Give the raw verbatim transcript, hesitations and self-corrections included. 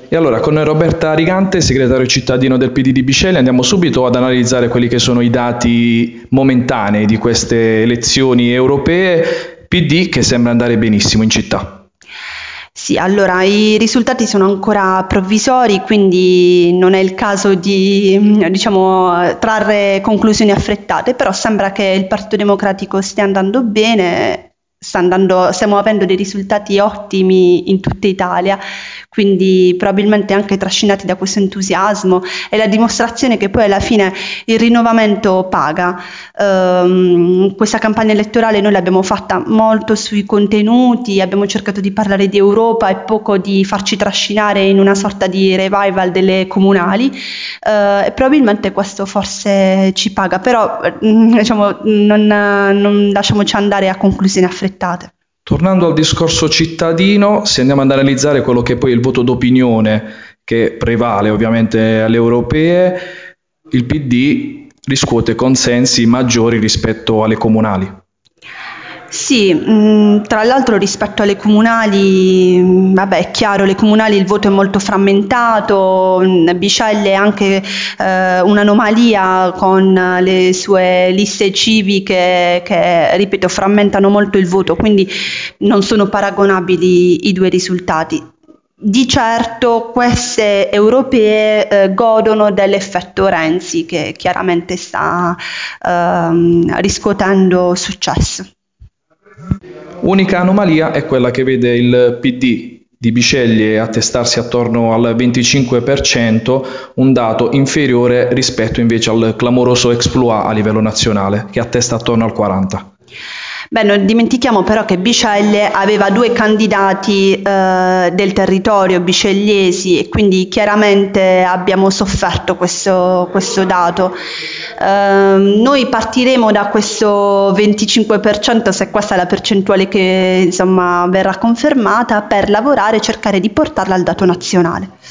E allora con Roberta Rigante, segretario cittadino del P D di Bisceglie, andiamo subito ad analizzare quelli che sono i dati momentanei di queste elezioni europee, P D che sembra andare benissimo in città. Sì, allora i risultati sono ancora provvisori, quindi non è il caso di, diciamo, trarre conclusioni affrettate, però sembra che il Partito Democratico stia andando bene, sta andando, stiamo avendo dei risultati ottimi in tutta Italia, quindi probabilmente anche trascinati da questo entusiasmo è la dimostrazione che poi alla fine il rinnovamento paga. Um, questa campagna elettorale noi l'abbiamo fatta molto sui contenuti, abbiamo cercato di parlare di Europa e poco di farci trascinare in una sorta di revival delle comunali, uh, e probabilmente questo forse ci paga, però diciamo, non, non lasciamoci andare a conclusioni affrettate. Tornando al discorso cittadino, se andiamo ad analizzare quello che poi è il voto d'opinione che prevale ovviamente alle europee, il P D riscuote consensi maggiori rispetto alle comunali. Sì, mh, tra l'altro rispetto alle comunali, mh, vabbè, è chiaro, le comunali il voto è molto frammentato, mh, Bisceglie è anche eh, un'anomalia con le sue liste civiche che, ripeto, frammentano molto il voto, quindi non sono paragonabili i due risultati. Di certo queste europee eh, godono dell'effetto Renzi che chiaramente sta ehm, riscuotendo successo. Unica anomalia è quella che vede il P D di Bisceglie attestarsi attorno al venticinque per cento, un dato inferiore rispetto invece al clamoroso exploit a livello nazionale, che attesta attorno al quaranta per cento. Beh, non dimentichiamo però che Bisceglie aveva due candidati eh, del territorio biscegliesi e quindi chiaramente abbiamo sofferto questo, questo dato. Eh, noi partiremo da questo venticinque per cento, se questa è la percentuale che insomma verrà confermata, per lavorare e cercare di portarla al dato nazionale.